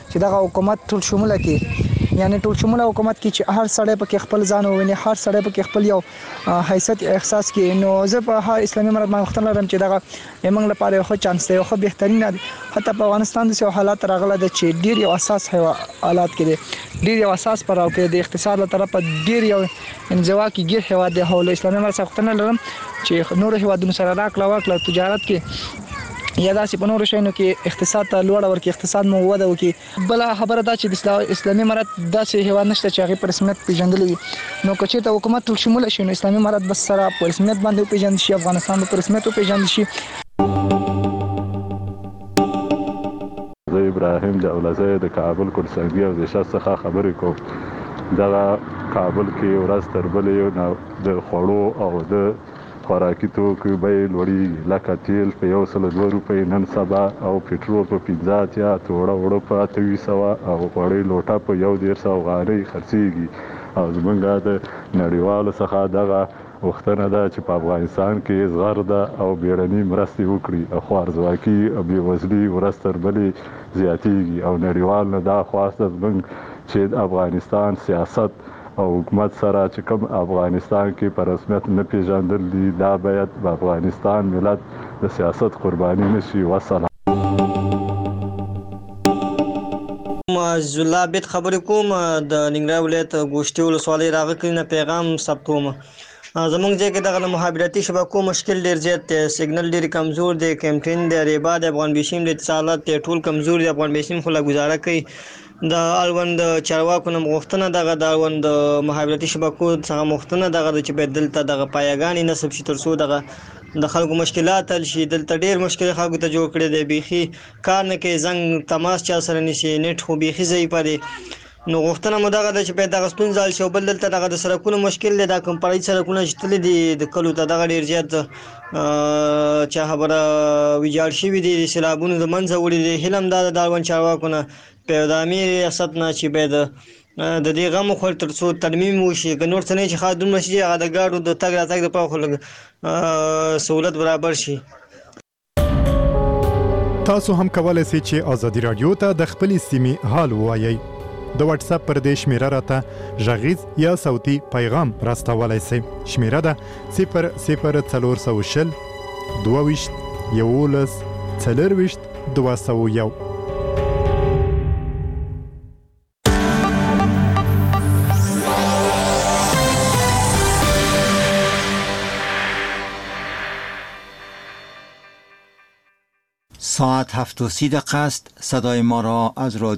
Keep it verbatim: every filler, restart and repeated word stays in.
چې دغه حکومت ټول شموله کې یعنی ټول شموله حکومت کې چې هر سړی په خپل ځان وویني، هر سړی په خپل یو حیثیت احساس کې. نو زه په اسلامي امارت باندې وختل لرم چې دغه موږ لپاره یو ښه چانس دی، یو ښه بهترین دی. حتی په افغانستان د سیو حالات راغله د چې ډیر یو اساس حالات کې دي، ډیر یو اساس پر او کې د اقتصاد له طرفه ډیر یو انزوا کې ګیر هوا د حول اسلامي امارت وختل لرم چې نور هیوادونو سره راکړه ورکړه تجارت کې یا داسې په نورو شیانو کې اقتصاد ته لوړ ورکړي، اقتصاد مو وده وکړي. بل خبره دا چې د اسلامي امارت داسې هیواد نشته چې هغه پر رسمیت پیژندل وي. نو که چېرته حکومت ټول شموله شي نو اسلامي امارت بس سره په رسمیت باندې پیژندل شي، افغانستان په رسمیت پیژندل شي. زه ابراهیم د اولزه د کابل کورسنګي او د شخص څخه خبرې کوم. دغه کابل کې ورځ تر بلې د خوړو او د خوراکي توکو بیې لوړېږي، لکه تیل په یو سل دوه روپۍ نن سبا او پټرول په پنځه اتیا، توړه اوړه په اته ویشت سوه او غوړۍ لوټه په یو دېرش سوه افغانۍ خرڅېږي. او زموږ د نړیوالو څخه دغه غوښتنه ده چې په افغانستان کې زغرده او بیړني مرستې وکړي، خو ارزواکي او بېوزلي ورځ تر بلې زیاتېږي. او نړیوال نه دا خواست ده زموږ چې د افغانستان سیاست او حکومت سره چې کوم افغانستان کې په رسمیت نه پیژندل دي، دا باید په افغانستان ملت د سیاست قرباني نشي. وسلام. عزیز الله بیت خبرې کوم د ننګرهار ولایت ګوشتې ولسوالۍ راغلی نه پیغام ثبتوم. زمونږ ځای کې دغه مخابراتي شبکو مشکل ډیر زیات دی، سیګنل ډیر کمزور دی، کیمپټین دی، ریبا د افغان بیسیم د اتصالات دی ټول کمزور دی. افغان بیسیم خو لا گزاره کوي. د اړوند چارواکو نه غوښتنه دغه د اړوند مخابراتي شبکو څخه غوښتنه دغه چې باید دلته دغه پایګانې نصب شي تر څو دغه د خلکو مشکلات حل شي. دلته ډیر مشکل خلکو ته جوړ کړی دی، بیخي کار نه کوي، زنګ تماس چا سره نشي، نیټ خو بیخي ضعیفه دی. نو غوښتنه مو دغه ده چې باید دغه ستونزه حل شي. او بل دلته دغه د سړکونو مشکل دی، دا کوم پړی سړکونه چې تللي دي د کلو ته دغه ډېر زیات چا خبره ویجاړ شوي دي، سیلابونو د منځه وړي دي. هیله هم دا ده د اړوند چارواکو نه په دامي ریاست نه چې باید د دې غم وخوري تر څو ترمیم وشي. که نور څه نه چې ښه دومره شي هغه د ګاډو د تګ راتګ دپاره خو لږ سهولت برابر شي. تاسو هم کولی شئ چې ازادي راډیو ته د خپلې سیمې حال ووایئ. د واتس اپ پر دې شمیره راته غږیز یا صوتي پیغام راستولی شئ. شمیره ده صفر صفر څلور سوه شل دوه ویشت یولس څلرویشت دوه سوه یو. ساعت هفت و سی دقیقه است. صدای ما را از رادیو